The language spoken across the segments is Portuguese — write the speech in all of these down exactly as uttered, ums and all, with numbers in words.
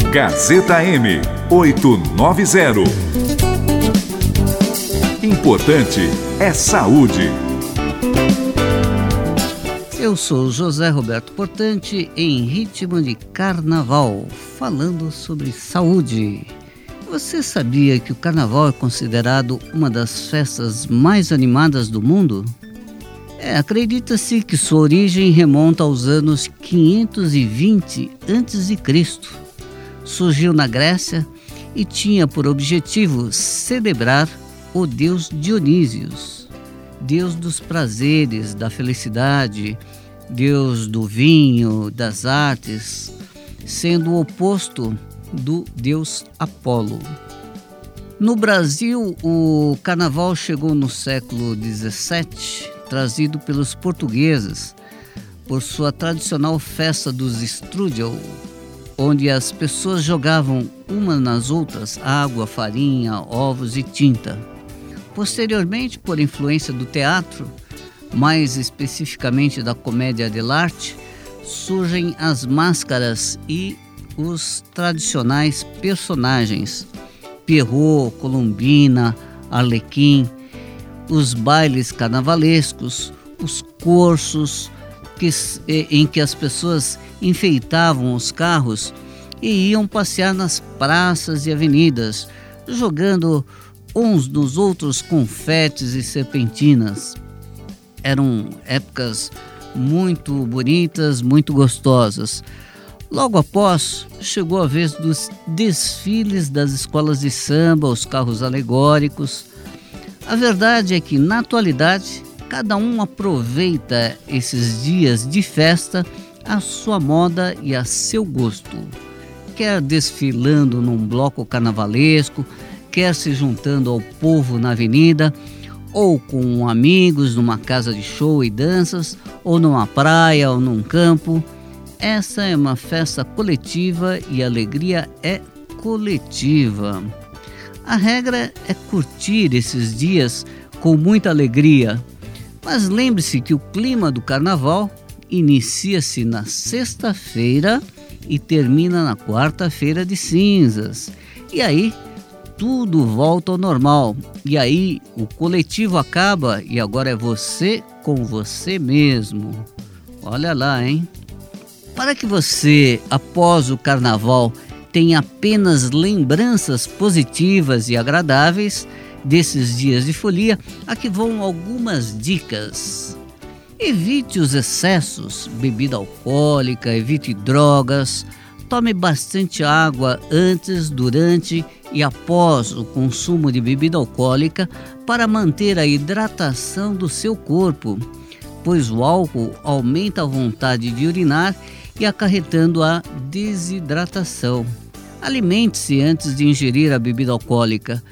Gazeta M oitocentos e noventa. Importante é saúde. Eu sou José Roberto Portante, em ritmo de carnaval, falando sobre saúde. Você sabia que o carnaval é considerado uma das festas mais animadas do mundo? É, acredita-se que sua origem remonta aos anos quinhentos e vinte antes de Cristo. Surgiu na Grécia e tinha por objetivo celebrar o deus Dionísios, deus dos prazeres, da felicidade, deus do vinho, das artes, sendo o oposto do deus Apolo. No Brasil, o carnaval chegou no século dezessete, trazido pelos portugueses, por sua tradicional festa dos strudel, onde as pessoas jogavam umas nas outras água, farinha, ovos e tinta. Posteriormente, por influência do teatro, mais especificamente da comédia dell'arte, surgem as máscaras e os tradicionais personagens, Pierrot, Colombina, Arlequim, os bailes carnavalescos, os cursos que, em que as pessoas enfeitavam os carros e iam passear nas praças e avenidas, jogando uns nos outros confetes e serpentinas. Eram épocas muito bonitas, muito gostosas. Logo após, chegou a vez dos desfiles das escolas de samba, os carros alegóricos. A verdade é que, na atualidade, cada um aproveita esses dias de festa à sua moda e a seu gosto. Quer desfilando num bloco carnavalesco, quer se juntando ao povo na avenida, ou com amigos numa casa de show e danças, ou numa praia ou num campo. Essa é uma festa coletiva e a alegria é coletiva. A regra é curtir esses dias com muita alegria, mas lembre-se que o clima do carnaval inicia-se na sexta-feira e termina na quarta-feira de cinzas. E aí tudo volta ao normal. E aí o coletivo acaba e agora é você com você mesmo. Olha lá, hein? Para que você, após o carnaval, tenha apenas lembranças positivas e agradáveis desses dias de folia, aqui vão algumas dicas. Evite os excessos, bebida alcoólica, evite drogas, tome bastante água antes, durante e após o consumo de bebida alcoólica para manter a hidratação do seu corpo, pois o álcool aumenta a vontade de urinar e acarretando a desidratação. Alimente-se antes de ingerir a bebida alcoólica.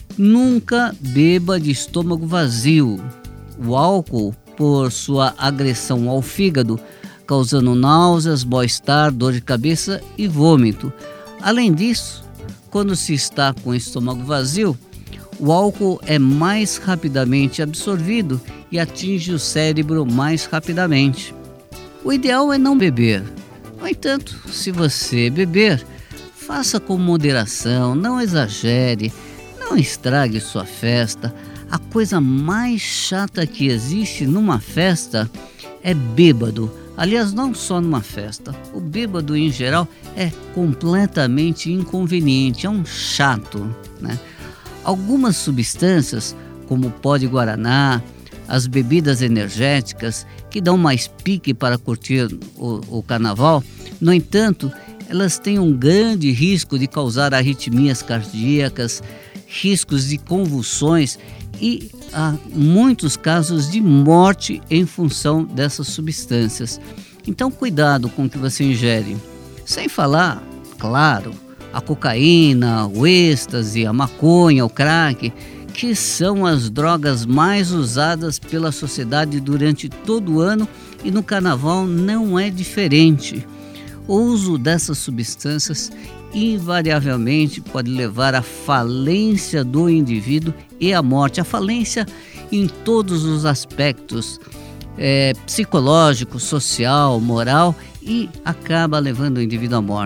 Nunca beba de estômago vazio. O álcool, por sua agressão ao fígado, causando náuseas, mal-estar, dor de cabeça e vômito. Além disso, quando se está com o estômago vazio, o álcool é mais rapidamente absorvido e atinge o cérebro mais rapidamente. O ideal é não beber. No entanto, se você beber, faça com moderação, não exagere, não estrague sua festa. A coisa mais chata que existe numa festa é bêbado. Aliás, não só numa festa. O bêbado, em geral, é completamente inconveniente, é um chato, né? Algumas substâncias, como o pó de guaraná, as bebidas energéticas, que dão mais pique para curtir o, o carnaval, no entanto, elas têm um grande risco de causar arritmias cardíacas, riscos de convulsões e há muitos casos de morte em função dessas substâncias. Então, cuidado com o que você ingere. Sem falar, claro, a cocaína, o êxtase, a maconha, o crack, que são as drogas mais usadas pela sociedade durante todo o ano e no carnaval não é diferente. O uso dessas substâncias invariavelmente pode levar à falência do indivíduo e à morte. A falência em todos os aspectos, é, psicológico, social, moral, e acaba levando o indivíduo à morte.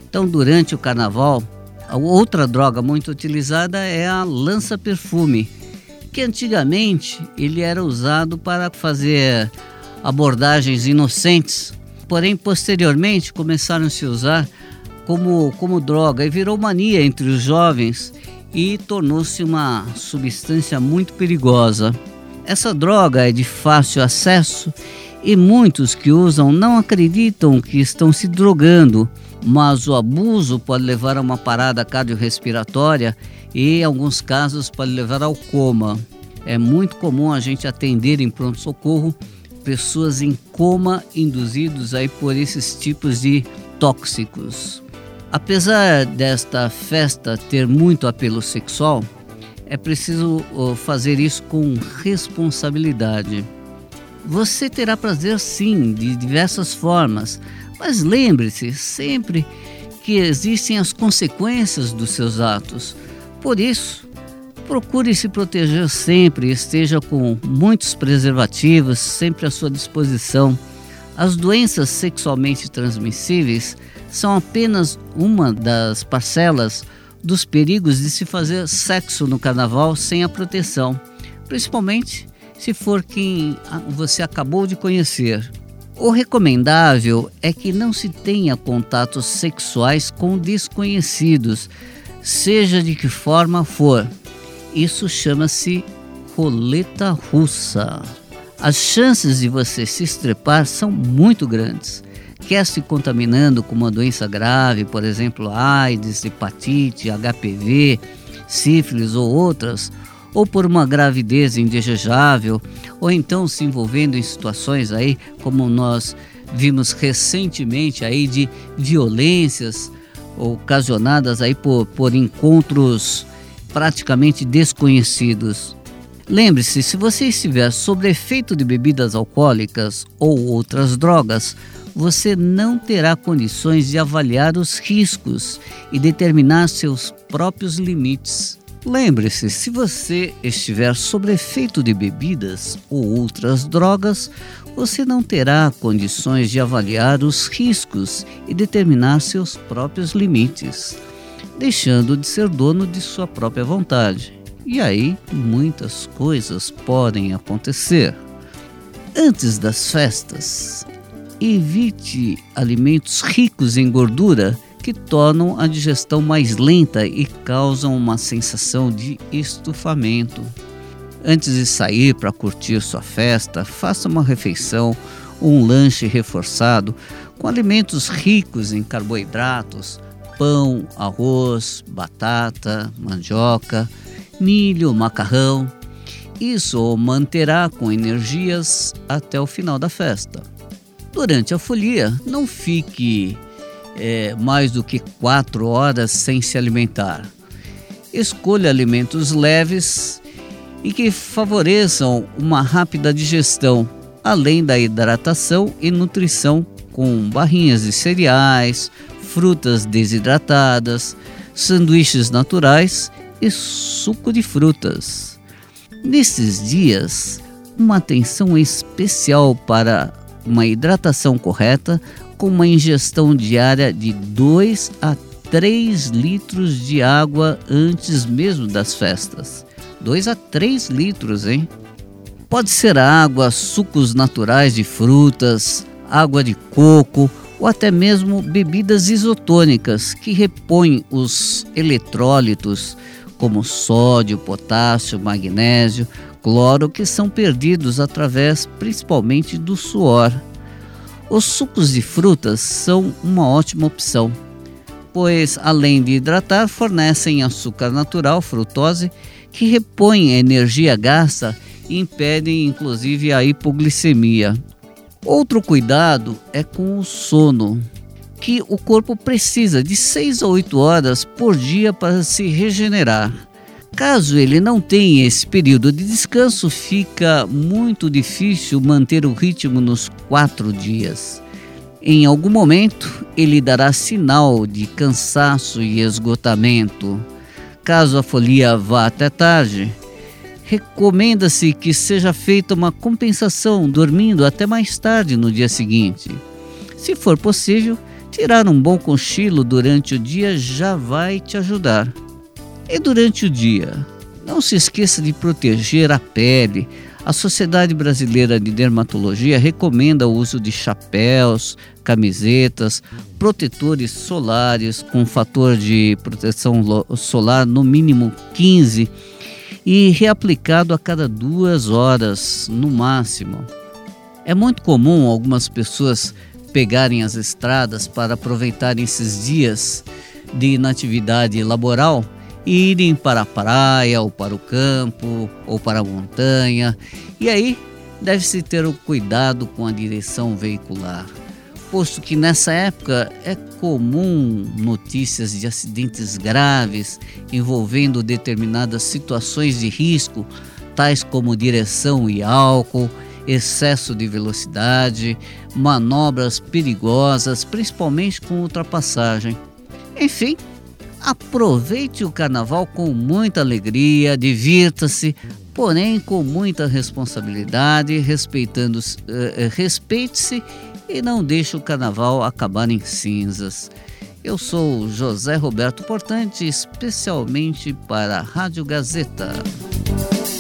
Então, durante o carnaval, a outra droga muito utilizada é a lança-perfume, que antigamente ele era usado para fazer abordagens inocentes, porém posteriormente começaram a se usar como, como droga e virou mania entre os jovens e tornou-se uma substância muito perigosa. Essa droga é de fácil acesso e muitos que usam não acreditam que estão se drogando, mas o abuso pode levar a uma parada cardiorrespiratória e, em alguns casos, pode levar ao coma. É muito comum a gente atender em pronto-socorro pessoas em coma induzidos aí por esses tipos de tóxicos. Apesar desta festa ter muito apelo sexual, é preciso fazer isso com responsabilidade. Você terá prazer sim, de diversas formas, mas lembre-se sempre que existem as consequências dos seus atos. Por isso, procure se proteger sempre, esteja com muitos preservativos sempre à sua disposição. As doenças sexualmente transmissíveis são apenas uma das parcelas dos perigos de se fazer sexo no carnaval sem a proteção, principalmente se for quem você acabou de conhecer. O recomendável é que não se tenha contatos sexuais com desconhecidos, seja de que forma for. Isso chama-se roleta russa. As chances de você se estrepar são muito grandes. Quer se contaminando com uma doença grave, por exemplo, AIDS, hepatite, H P V, sífilis ou outras, ou por uma gravidez indesejável, ou então se envolvendo em situações aí, como nós vimos recentemente aí de violências ocasionadas aí por, por encontros praticamente desconhecidos. Lembre-se, se você estiver sob efeito de bebidas alcoólicas ou outras drogas, você não terá condições de avaliar os riscos e determinar seus próprios limites. Lembre-se, se você estiver sob efeito de bebidas ou outras drogas, você não terá condições de avaliar os riscos e determinar seus próprios limites, deixando de ser dono de sua própria vontade. E aí, muitas coisas podem acontecer. Antes das festas, evite alimentos ricos em gordura que tornam a digestão mais lenta e causam uma sensação de estufamento. Antes de sair para curtir sua festa, faça uma refeição ou um lanche reforçado com alimentos ricos em carboidratos, pão, arroz, batata, mandioca, milho, macarrão. Isso o manterá com energias até o final da festa. Durante a folia, não fique é, mais do que quatro horas sem se alimentar. Escolha alimentos leves e que favoreçam uma rápida digestão, além da hidratação e nutrição com barrinhas de cereais, frutas desidratadas, sanduíches naturais e suco de frutas. Nesses dias, uma atenção especial para uma hidratação correta com uma ingestão diária de dois a três litros de água antes mesmo das festas. dois a três litros, hein? Pode ser água, sucos naturais de frutas, água de coco ou até mesmo bebidas isotônicas que repõem os eletrólitos como sódio, potássio, magnésio, cloro, que são perdidos através principalmente do suor. Os sucos de frutas são uma ótima opção, pois além de hidratar, fornecem açúcar natural, frutose, que repõe a energia gasta e impedem inclusive a hipoglicemia. Outro cuidado é com o sono, que o corpo precisa de seis a oito horas por dia para se regenerar. Caso ele não tenha esse período de descanso, fica muito difícil manter o ritmo nos quatro dias. Em algum momento, ele dará sinal de cansaço e esgotamento. Caso a folia vá até tarde, recomenda-se que seja feita uma compensação dormindo até mais tarde no dia seguinte. Se for possível, Tirar um bom cochilo durante o dia já vai te ajudar. E durante o dia, não se esqueça de proteger a pele. A Sociedade Brasileira de Dermatologia recomenda o uso de chapéus, camisetas, protetores solares com fator de proteção solar no mínimo quinze e reaplicado a cada duas horas no máximo. É muito comum algumas pessoas pegarem as estradas para aproveitarem esses dias de inatividade laboral e irem para a praia, ou para o campo, ou para a montanha. E aí deve-se ter o cuidado com a direção veicular, posto que nessa época é comum notícias de acidentes graves envolvendo determinadas situações de risco, tais como direção e álcool, excesso de velocidade, manobras perigosas, principalmente com ultrapassagem. Enfim, aproveite o carnaval com muita alegria, divirta-se, porém com muita responsabilidade, respeitando, uh, respeite-se e não deixe o carnaval acabar em cinzas. Eu sou José Roberto Portante, especialmente para a Rádio Gazeta.